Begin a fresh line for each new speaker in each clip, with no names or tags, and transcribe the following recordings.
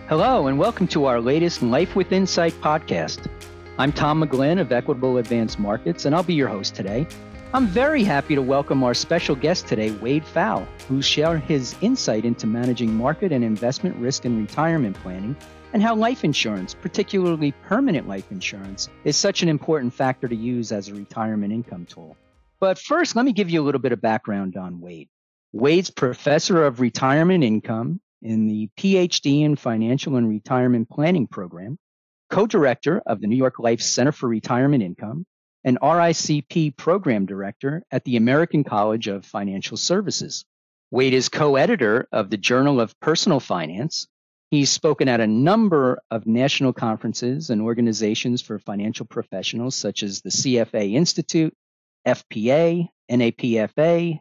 Hello, and welcome to our latest Life with Insight podcast. I'm Tom McGlynn of Equitable Advanced Markets, and I'll be your host today. I'm very happy to welcome our special guest today, Wade Pfau, who'll share his insight into managing market and investment risk in retirement planning and how life insurance, particularly permanent life insurance, is such an important factor to use as a retirement income tool. But first, let me give you a little bit of background on Wade. Wade's professor of retirement income in the PhD in Financial and Retirement Planning program, co-director of the New York Life Center for Retirement Income, and RICP program director at the American College of Financial Services. Wade is co-editor of the Journal of Personal Finance. He's spoken at a number of national conferences and organizations for financial professionals such as the CFA Institute, FPA, NAPFA,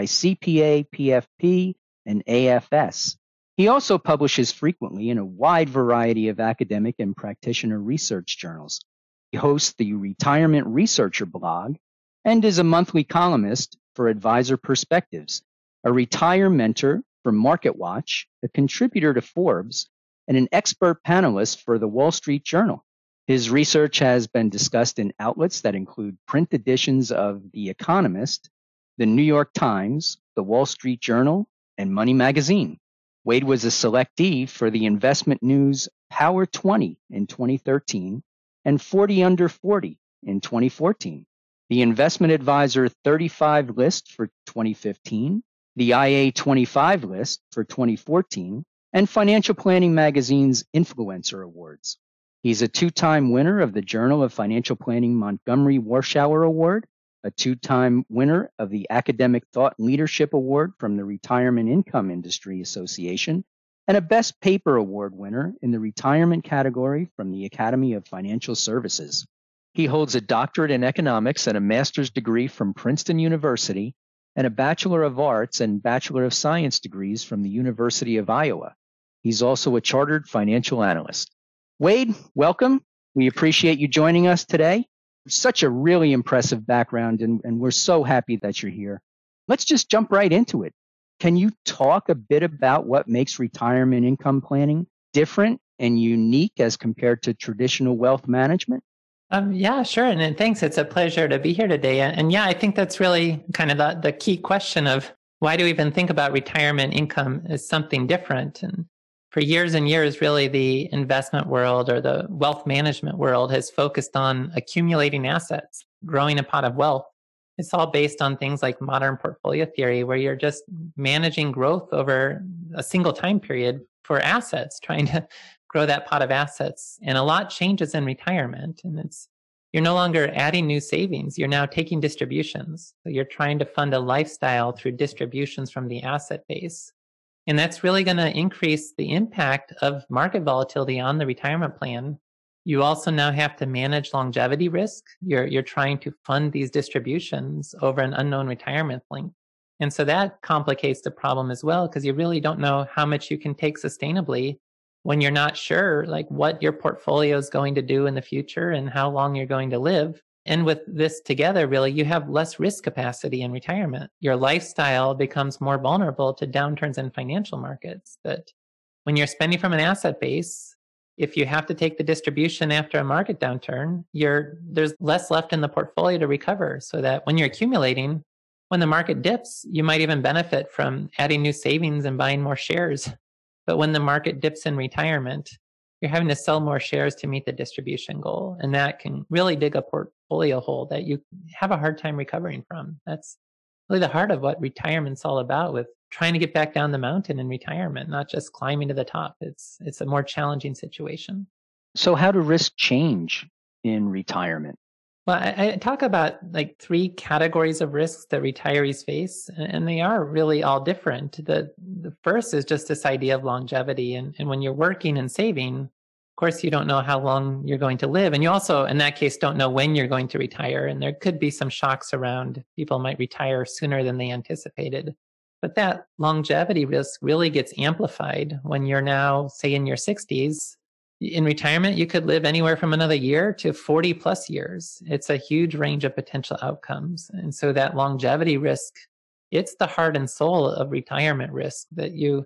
AICPA, PFP, and AFS. He also publishes frequently in a wide variety of academic and practitioner research journals. He hosts the Retirement Researcher blog and is a monthly columnist for Advisor Perspectives, a retire mentor for MarketWatch, a contributor to Forbes, and an expert panelist for the Wall Street Journal. His research has been discussed in outlets that include print editions of The Economist, The New York Times, The Wall Street Journal, and Money Magazine. Wade was a selectee for the Investment News Power 20 in 2013 and 40 Under 40 in 2014, the Investment Advisor 35 list for 2015, the IA 25 list for 2014, and Financial Planning Magazine's Influencer Awards. He's a two-time winner of the Journal of Financial Planning Montgomery Warshauer Award, a two-time winner of the Academic Thought Leadership Award from the Retirement Income Industry Association, and a Best Paper Award winner in the retirement category from the Academy of Financial Services. He holds a doctorate in economics and a master's degree from Princeton University, and a Bachelor of Arts and Bachelor of Science degrees from the University of Iowa. He's also a chartered financial analyst. Wade, welcome. We appreciate you joining us today. Such a really impressive background, and we're so happy that you're here. Let's just jump right into it. Can you talk a bit about what makes retirement income planning different and unique as compared to traditional wealth management?
Yeah, sure. And thanks. It's a pleasure to be here today. And yeah, I think that's really kind of the key question of why do we even think about retirement income as something different? And for years and years, really, the investment world or the wealth management world has focused on accumulating assets, growing a pot of wealth. It's all based on things like modern portfolio theory, where you're just managing growth over a single time period for assets, trying to grow that pot of assets. And a lot changes in retirement. And you're no longer adding new savings. You're now taking distributions. So you're trying to fund a lifestyle through distributions from the asset base. And that's really going to increase the impact of market volatility on the retirement plan. You also now have to manage longevity risk. You're trying to fund these distributions over an unknown retirement length. And so that complicates the problem as well, because you really don't know how much you can take sustainably when you're not sure like what your portfolio is going to do in the future and how long you're going to live. And with this together, really, you have less risk capacity in retirement. Your lifestyle becomes more vulnerable to downturns in financial markets. But when you're spending from an asset base, if you have to take the distribution after a market downturn, there's less left in the portfolio to recover, so that when you're accumulating, when the market dips, you might even benefit from adding new savings and buying more shares. But when the market dips in retirement, you're having to sell more shares to meet the distribution goal. And that can really dig a portfolio hole that you have a hard time recovering from. That's really the heart of what retirement's all about, with trying to get back down the mountain in retirement, not just climbing to the top. It's a more challenging situation.
So how do risks change in retirement?
Well, I talk about like three categories of risks that retirees face, and they are really all different. The first is just this idea of longevity. And when you're working and saving, of course, you don't know how long you're going to live. And you also, in that case, don't know when you're going to retire. And there could be some shocks around. People might retire sooner than they anticipated. But that longevity risk really gets amplified when you're now, say, in your 60s. In retirement, you could live anywhere from another year to 40 plus years. It's a huge range of potential outcomes. And so that longevity risk, it's the heart and soul of retirement risk, that you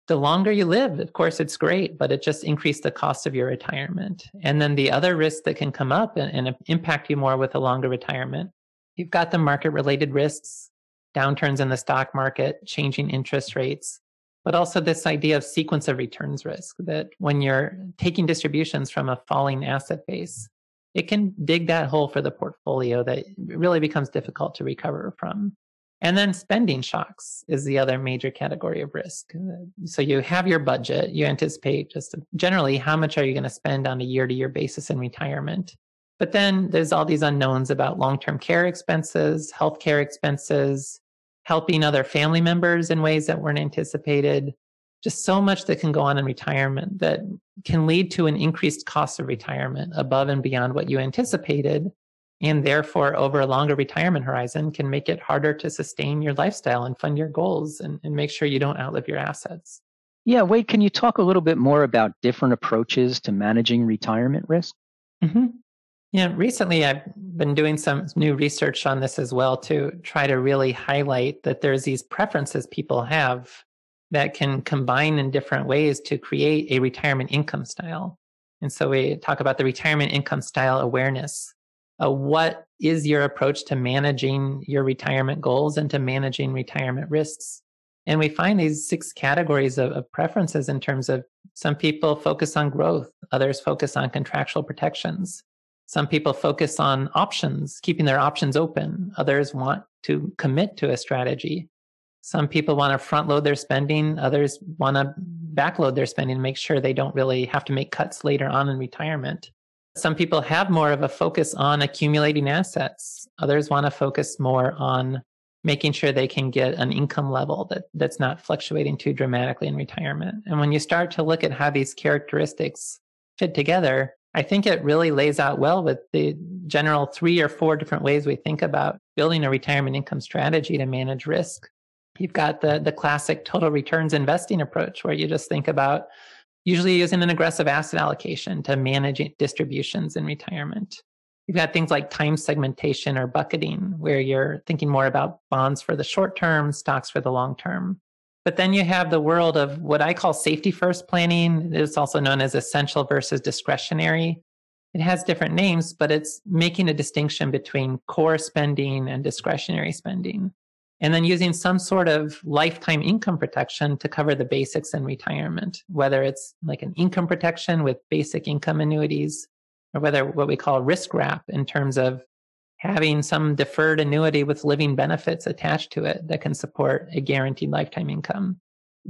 The longer you live, of course, it's great, but it just increased the cost of your retirement. And then the other risks that can come up and impact you more with a longer retirement, you've got the market-related risks, downturns in the stock market, changing interest rates, but also this idea of sequence of returns risk, that when you're taking distributions from a falling asset base, it can dig that hole for the portfolio that really becomes difficult to recover from. And then spending shocks is the other major category of risk. So you have your budget, you anticipate just generally how much are you going to spend on a year-to-year basis in retirement. But then there's all these unknowns about long-term care expenses, healthcare expenses, helping other family members in ways that weren't anticipated. Just so much that can go on in retirement that can lead to an increased cost of retirement above and beyond what you anticipated. And therefore, over a longer retirement horizon, can make it harder to sustain your lifestyle and fund your goals and make sure you don't outlive your assets.
Yeah, Wade, can you talk a little bit more about different approaches to managing retirement risk?
Mm-hmm. Yeah, recently I've been doing some new research on this as well to try to really highlight that there's these preferences people have that can combine in different ways to create a retirement income style. And so we talk about the retirement income style awareness. What is your approach to managing your retirement goals and to managing retirement risks? And we find these 6 categories of preferences in terms of some people focus on growth, others focus on contractual protections. Some people focus on options, keeping their options open. Others want to commit to a strategy. Some people want to front load their spending. Others want to backload their spending to make sure they don't really have to make cuts later on in retirement. Some people have more of a focus on accumulating assets. Others want to focus more on making sure they can get an income level that's not fluctuating too dramatically in retirement. And when you start to look at how these characteristics fit together, I think it really lays out well with the general 3 or 4 different ways we think about building a retirement income strategy to manage risk. You've got the classic total returns investing approach, where you just think about usually using an aggressive asset allocation to manage distributions in retirement. You've got things like time segmentation or bucketing, where you're thinking more about bonds for the short term, stocks for the long term. But then you have the world of what I call safety first planning. It's also known as essential versus discretionary. It has different names, but it's making a distinction between core spending and discretionary spending. And then using some sort of lifetime income protection to cover the basics in retirement, whether it's like an income protection with basic income annuities, or whether what we call risk wrap in terms of having some deferred annuity with living benefits attached to it that can support a guaranteed lifetime income.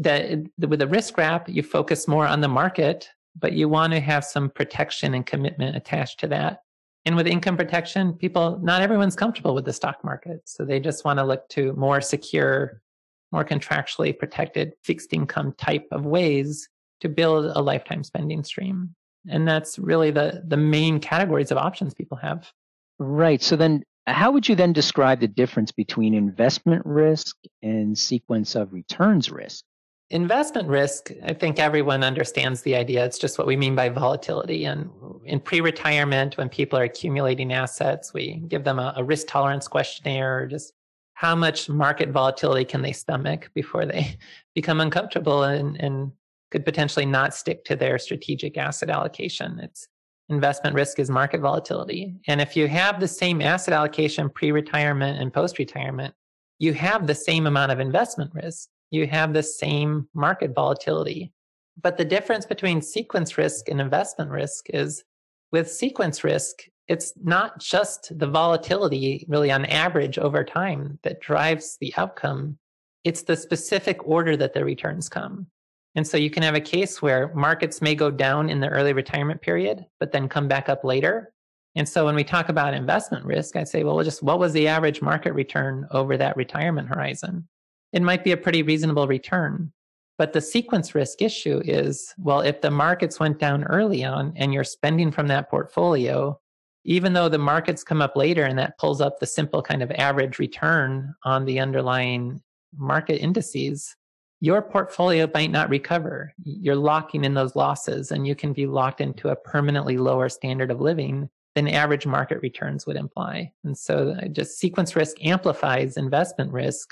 With the risk wrap, you focus more on the market, but you want to have some protection and commitment attached to that. And with income protection, not everyone's comfortable with the stock market. So they just want to look to more secure, more contractually protected fixed income type of ways to build a lifetime spending stream. And that's really the main categories of options people have.
Right. So then how would you then describe the difference between investment risk and sequence of returns risk?
Investment risk, I think everyone understands the idea. It's just what we mean by volatility. And in pre-retirement, when people are accumulating assets, we give them a risk tolerance questionnaire, just how much market volatility can they stomach before they become uncomfortable and could potentially not stick to their strategic asset allocation. Investment risk is market volatility. And if you have the same asset allocation pre-retirement and post-retirement, you have the same amount of investment risk. You have the same market volatility. But the difference between sequence risk and investment risk is with sequence risk, it's not just the volatility really on average over time that drives the outcome. It's the specific order that the returns come. And so you can have a case where markets may go down in the early retirement period, but then come back up later. And so when we talk about investment risk, I say, well, just what was the average market return over that retirement horizon? It might be a pretty reasonable return. But the sequence risk issue is, well, if the markets went down early on and you're spending from that portfolio, even though the markets come up later and that pulls up the simple kind of average return on the underlying market indices, your portfolio might not recover. You're locking in those losses and you can be locked into a permanently lower standard of living than average market returns would imply. And so just sequence risk amplifies investment risk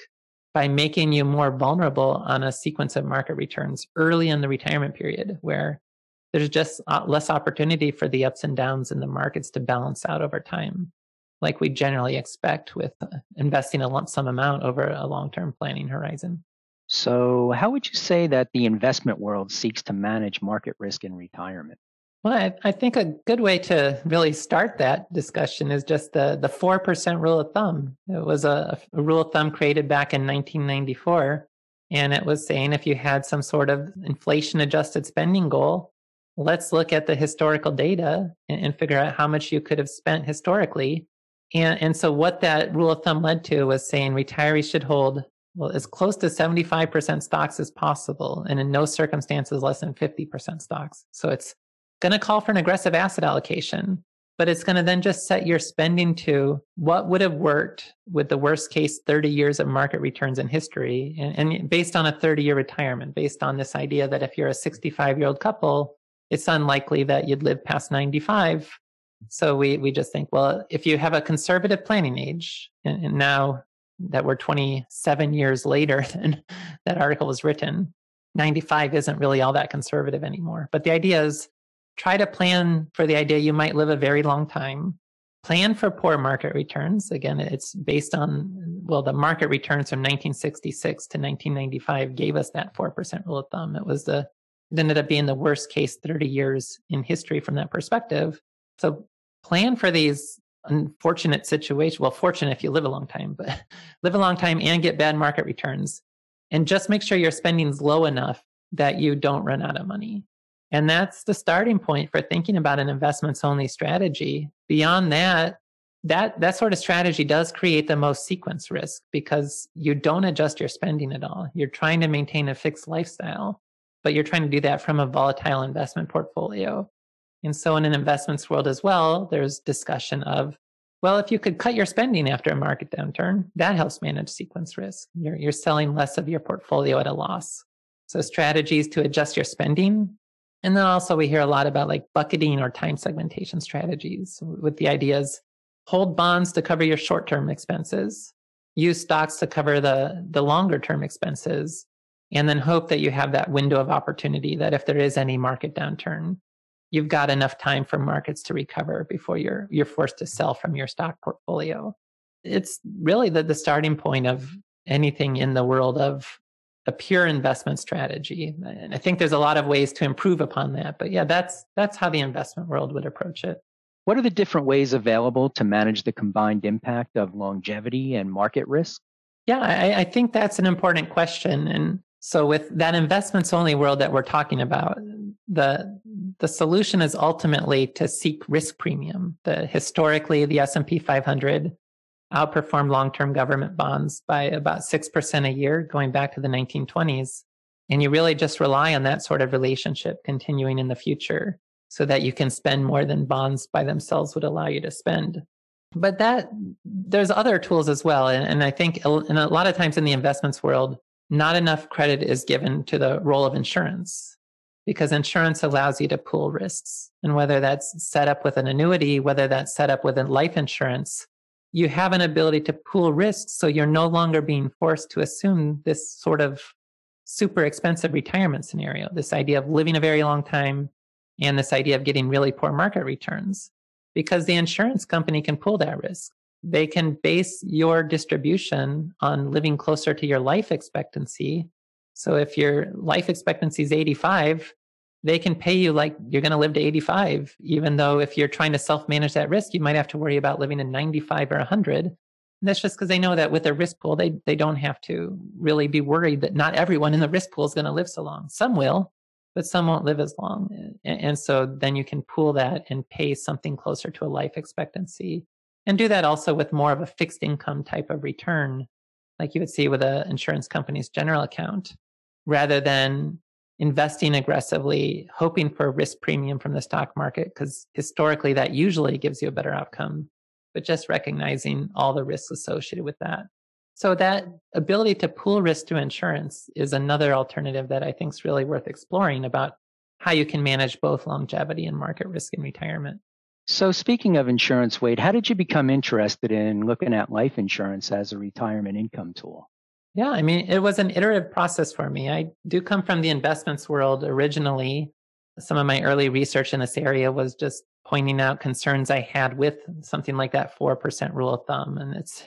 by making you more vulnerable on a sequence of market returns early in the retirement period, where there's just less opportunity for the ups and downs in the markets to balance out over time, like we generally expect with investing a lump sum amount over a long-term planning horizon.
So, how would you say that the investment world seeks to manage market risk in retirement?
Well, I think a good way to really start that discussion is just the 4% rule of thumb. It was a rule of thumb created back in 1994. And it was saying if you had some sort of inflation adjusted spending goal, let's look at the historical data and figure out how much you could have spent historically. And so what that rule of thumb led to was saying retirees should hold, well, as close to 75% stocks as possible, and in no circumstances less than 50% stocks. So it's going to call for an aggressive asset allocation, but it's going to then just set your spending to what would have worked with the worst case 30 years of market returns in history. And based on a 30-year retirement, based on this idea that if you're a 65-year-old couple, it's unlikely that you'd live past 95. So we just think, well, if you have a conservative planning age, and now that we're 27 years later than that article was written, 95 isn't really all that conservative anymore. But the idea is try to plan for the idea you might live a very long time. Plan for poor market returns. Again, it's based on, well, the market returns from 1966 to 1995 gave us that 4% rule of thumb. It ended up being the worst case 30 years in history from that perspective. So plan for these unfortunate situations. Well, fortunate if you live a long time, but live a long time and get bad market returns. And just make sure your spending's low enough that you don't run out of money. And that's the starting point for thinking about an investments only strategy. Beyond that sort of strategy does create the most sequence risk because you don't adjust your spending at all. You're trying to maintain a fixed lifestyle, but you're trying to do that from a volatile investment portfolio. And so in an investments world as well, there's discussion of, well, if you could cut your spending after a market downturn, that helps manage sequence risk. You're selling less of your portfolio at a loss. So strategies to adjust your spending. And then also we hear a lot about like bucketing or time segmentation strategies with the ideas, hold bonds to cover your short-term expenses, use stocks to cover the longer-term expenses, and then hope that you have that window of opportunity that if there is any market downturn, you've got enough time for markets to recover before you're forced to sell from your stock portfolio. It's really the starting point of anything in the world of a pure investment strategy. And I think there's a lot of ways to improve upon that. But yeah, that's how the investment world would approach it.
What are the different ways available to manage the combined impact of longevity and market risk?
Yeah, I think that's an important question. And so with that investments only world that we're talking about, the solution is ultimately to seek risk premium. Historically, the S&P 500 outperformed long-term government bonds by about 6% a year going back to the 1920s. And you really just rely on that sort of relationship continuing in the future so that you can spend more than bonds by themselves would allow you to spend. But there's other tools as well. And I think and a lot of times in the investments world, not enough credit is given to the role of insurance because insurance allows you to pool risks. And whether that's set up with an annuity, whether that's set up with a life insurance, you have an ability to pool risks. So you're no longer being forced to assume this sort of super expensive retirement scenario, this idea of living a very long time and this idea of getting really poor market returns, because the insurance company can pool that risk. They can base your distribution on living closer to your life expectancy. So if your life expectancy is 85, they can pay you like you're going to live to 85, even though if you're trying to self-manage that risk, you might have to worry about living to 95 or 100. And that's just because they know that with a risk pool, they don't have to really be worried that not everyone in the risk pool is going to live so long. Some will, but some won't live as long. And so then you can pool that and pay something closer to a life expectancy and do that also with more of a fixed income type of return, like you would see with an insurance company's general account, rather than investing aggressively, hoping for a risk premium from the stock market, because historically that usually gives you a better outcome, but just recognizing all the risks associated with that. So that ability to pool risk through insurance is another alternative that I think is really worth exploring about how you can manage both longevity and market risk in retirement.
So speaking of insurance, Wade, how did you become interested in looking at life insurance as a retirement income tool?
Yeah, I mean, it was an iterative process for me. I do come from the investments world originally. Some of my early research in this area was just pointing out concerns I had with something like that 4% rule of thumb. And it's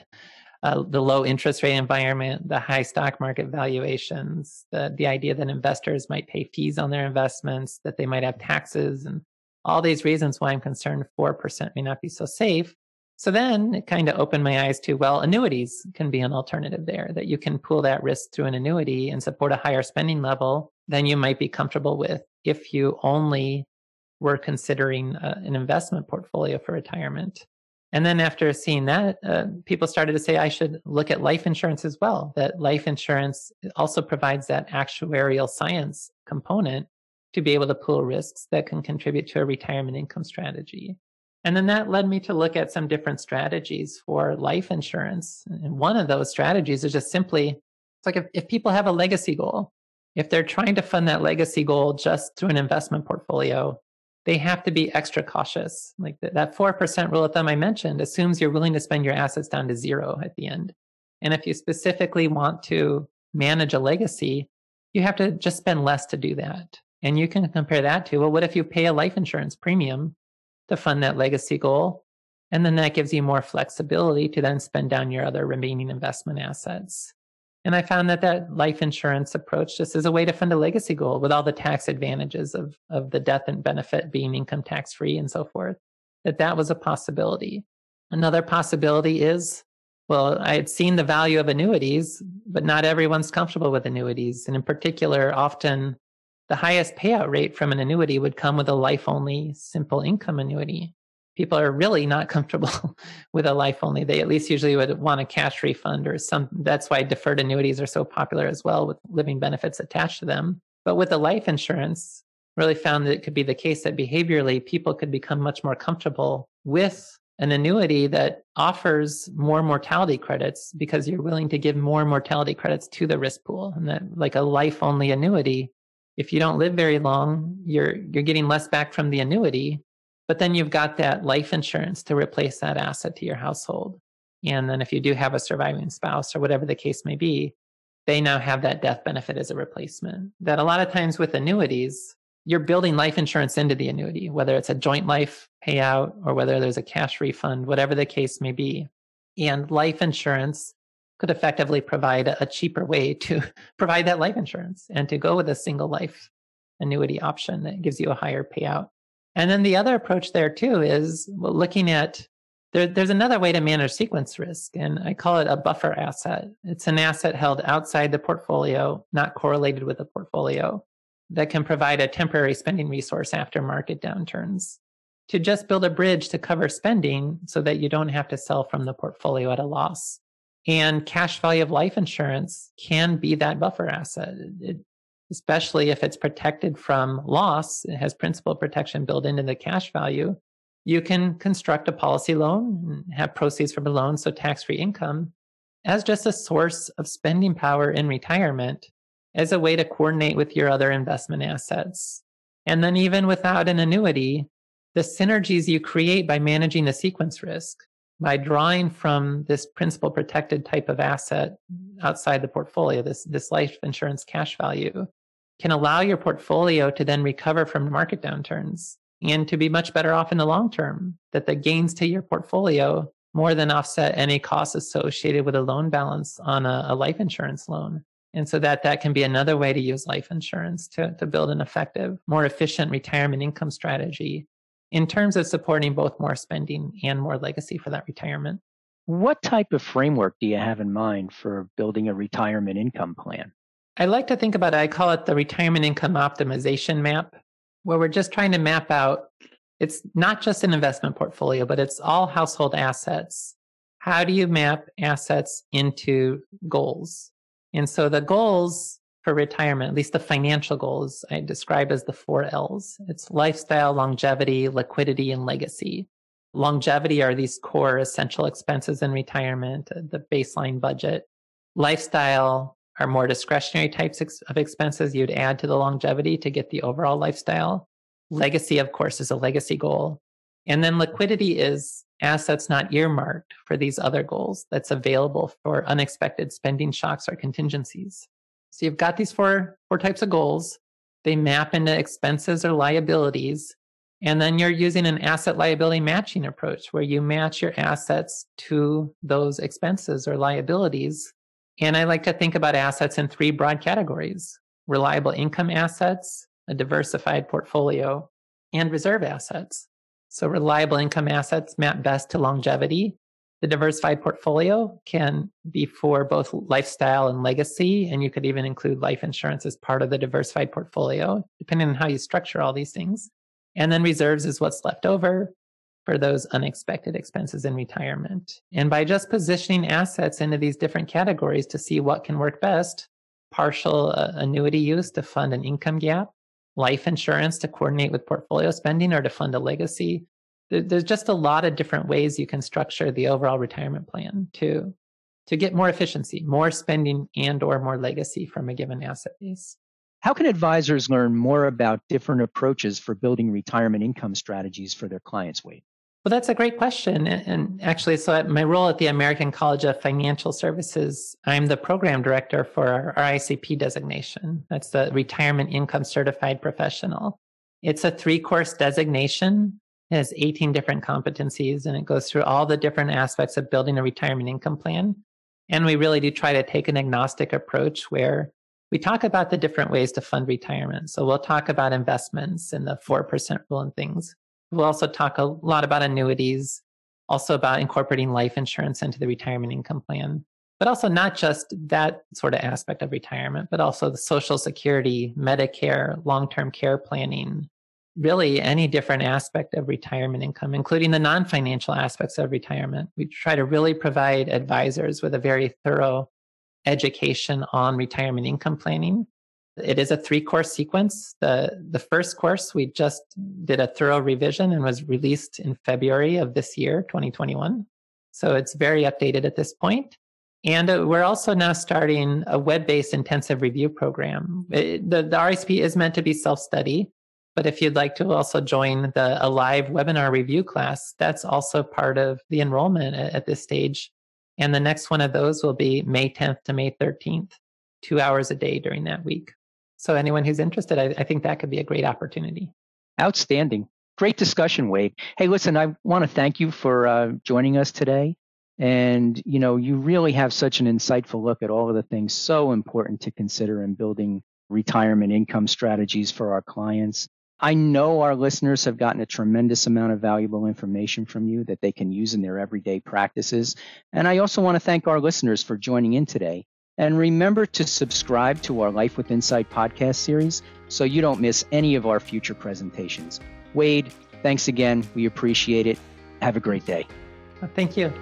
the low interest rate environment, the high stock market valuations, the idea that investors might pay fees on their investments, that they might have taxes, and all these reasons why I'm concerned 4% may not be so safe. So then it kind of opened my eyes to, well, annuities can be an alternative there, that you can pool that risk through an annuity and support a higher spending level than you might be comfortable with if you only were considering an investment portfolio for retirement. And then after seeing that, people started to say I should look at life insurance as well, that life insurance also provides that actuarial science component to be able to pool risks that can contribute to a retirement income strategy. And then that led me to look at some different strategies for life insurance. And one of those strategies is just simply, it's like if people have a legacy goal, if they're trying to fund that legacy goal just through an investment portfolio, they have to be extra cautious. Like that 4% rule of thumb I mentioned assumes you're willing to spend your assets down to zero at the end. And if you specifically want to manage a legacy, you have to just spend less to do that. And you can compare that to, well, what if you pay a life insurance premium to fund that legacy goal? And then that gives you more flexibility to then spend down your other remaining investment assets. And I found that life insurance approach just is a way to fund a legacy goal with all the tax advantages of the death and benefit being income tax free and so forth, that was a possibility. Another possibility is, well, I had seen the value of annuities, but not everyone's comfortable with annuities. And in particular, often the highest payout rate from an annuity would come with a life-only simple income annuity. People are really not comfortable with a life only. They at least usually would want a cash refund or some. That's why deferred annuities are so popular as well, with living benefits attached to them. But with the life insurance, really found that it could be the case that behaviorally people could become much more comfortable with an annuity that offers more mortality credits because you're willing to give more mortality credits to the risk pool. And that, like a life only annuity, if you don't live very long, you're getting less back from the annuity. But then you've got that life insurance to replace that asset to your household. And then if you do have a surviving spouse or whatever the case may be, they now have that death benefit as a replacement. That a lot of times with annuities, you're building life insurance into the annuity, whether it's a joint life payout or whether there's a cash refund, whatever the case may be. And life insurance could effectively provide a cheaper way to provide that life insurance and to go with a single life annuity option that gives you a higher payout. And then the other approach there too is looking at, there's another way to manage sequence risk, and I call it a buffer asset. It's an asset held outside the portfolio, not correlated with the portfolio, that can provide a temporary spending resource after market downturns to just build a bridge to cover spending so that you don't have to sell from the portfolio at a loss. And cash value of life insurance can be that buffer asset. Especially if it's protected from loss, it has principal protection built into the cash value. You can construct a policy loan and have proceeds from a loan, so tax-free income, as just a source of spending power in retirement, as a way to coordinate with your other investment assets. And then even without an annuity, the synergies you create by managing the sequence risk, by drawing from this principal protected type of asset outside the portfolio, this life insurance cash value, can allow your portfolio to then recover from market downturns and to be much better off in the long term, that the gains to your portfolio more than offset any costs associated with a loan balance on a life insurance loan. And so that can be another way to use life insurance to build an effective, more efficient retirement income strategy in terms of supporting both more spending and more legacy for that retirement.
What type of framework do you have in mind for building a retirement income plan?
I like to think about it, I call it the retirement income optimization map, where we're just trying to map out, it's not just an investment portfolio, but it's all household assets. How do you map assets into goals? And so the goals for retirement, at least the financial goals, I describe as the 4 L's. It's lifestyle, longevity, liquidity, and legacy. Longevity are these core essential expenses in retirement, the baseline budget. Lifestyle are more discretionary types of expenses you'd add to the longevity to get the overall lifestyle. Legacy, of course, is a legacy goal. And then liquidity is assets not earmarked for these other goals that's available for unexpected spending shocks or contingencies. So you've got these four types of goals. They map into expenses or liabilities. And then you're using an asset liability matching approach where you match your assets to those expenses or liabilities. And I like to think about assets in three broad categories: reliable income assets, a diversified portfolio, and reserve assets. So reliable income assets map best to longevity. The diversified portfolio can be for both lifestyle and legacy, and you could even include life insurance as part of the diversified portfolio, depending on how you structure all these things. And then reserves is what's left over for those unexpected expenses in retirement. And by just positioning assets into these different categories to see what can work best, partial annuity use to fund an income gap, life insurance to coordinate with portfolio spending or to fund a legacy. There's just a lot of different ways you can structure the overall retirement plan to get more efficiency, more spending, and or more legacy from a given asset base.
How can advisors learn more about different approaches for building retirement income strategies for their clients, Wade?
Well, that's a great question. And actually, so at my role at the American College of Financial Services, I'm the program director for our ICP designation. That's the Retirement Income Certified Professional. It's a 3-course designation. It has 18 different competencies, and it goes through all the different aspects of building a retirement income plan. And we really do try to take an agnostic approach where we talk about the different ways to fund retirement. So we'll talk about investments and the 4% rule and things. We'll also talk a lot about annuities, also about incorporating life insurance into the retirement income plan, but also not just that sort of aspect of retirement, but also the Social Security, Medicare, long-term care planning, really any different aspect of retirement income, including the non-financial aspects of retirement. We try to really provide advisors with a very thorough education on retirement income planning. It is a 3-course sequence. The first course, we just did a thorough revision and was released in February of this year, 2021. So it's very updated at this point. And we're also now starting a web-based intensive review program. The RSP is meant to be self-study, but if you'd like to also join a live webinar review class, that's also part of the enrollment at this stage. And the next one of those will be May 10th to May 13th, 2 hours a day during that week. So anyone who's interested, I think that could be a great opportunity.
Outstanding. Great discussion, Wade. Hey, listen, I want to thank you for joining us today. And, you really have such an insightful look at all of the things so important to consider in building retirement income strategies for our clients. I know our listeners have gotten a tremendous amount of valuable information from you that they can use in their everyday practices. And I also want to thank our listeners for joining in today. And remember to subscribe to our Life with Insight podcast series so you don't miss any of our future presentations. Wade, thanks again. We appreciate it. Have a great day.
Thank you.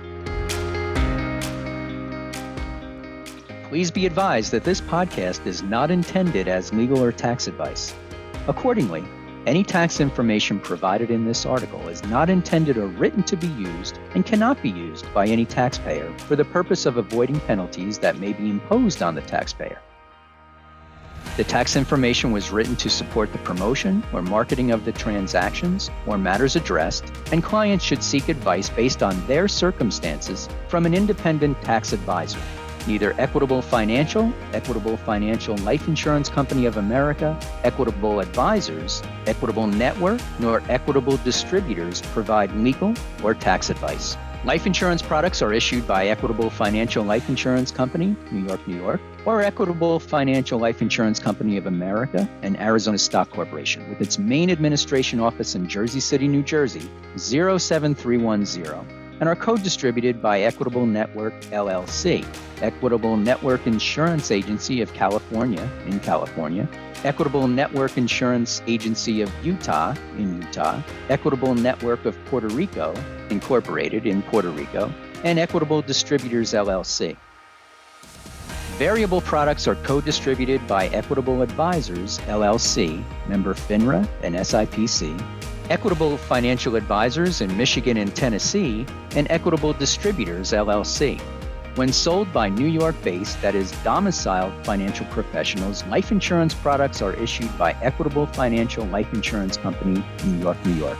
Please be advised that this podcast is not intended as legal or tax advice. Accordingly, any tax information provided in this article is not intended or written to be used and cannot be used by any taxpayer for the purpose of avoiding penalties that may be imposed on the taxpayer. The tax information was written to support the promotion or marketing of the transactions or matters addressed, and clients should seek advice based on their circumstances from an independent tax advisor. Neither Equitable Financial Life Insurance Company of America, Equitable Advisors, Equitable Network, nor Equitable Distributors provide legal or tax advice. Life insurance products are issued by Equitable Financial Life Insurance Company, New York, New York, or Equitable Financial Life Insurance Company of America and Arizona Stock Corporation, with its main administration office in Jersey City, New Jersey, 07310. And are co-distributed by Equitable Network, LLC, Equitable Network Insurance Agency of California, in California, Equitable Network Insurance Agency of Utah, in Utah, Equitable Network of Puerto Rico, Incorporated, in Puerto Rico, and Equitable Distributors, LLC. Variable products are co-distributed by Equitable Advisors, LLC, member FINRA and SIPC, Equitable Financial Advisors in Michigan and Tennessee, and Equitable Distributors, LLC. When sold by New York-based, that is, domiciled financial professionals, life insurance products are issued by Equitable Financial Life Insurance Company, New York, New York.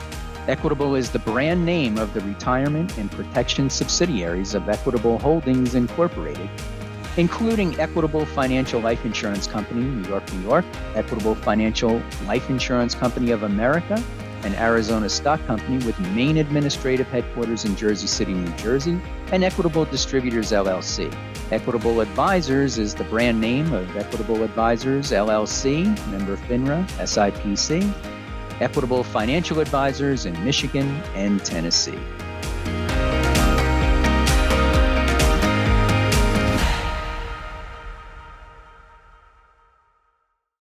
Equitable is the brand name of the retirement and protection subsidiaries of Equitable Holdings Incorporated, including Equitable Financial Life Insurance Company, New York, New York, Equitable Financial Life Insurance Company of America, an Arizona stock company with main administrative headquarters in Jersey City, New Jersey, and Equitable Distributors, LLC. Equitable Advisors is the brand name of Equitable Advisors, LLC, member FINRA, SIPC, Equitable Financial Advisors in Michigan and Tennessee.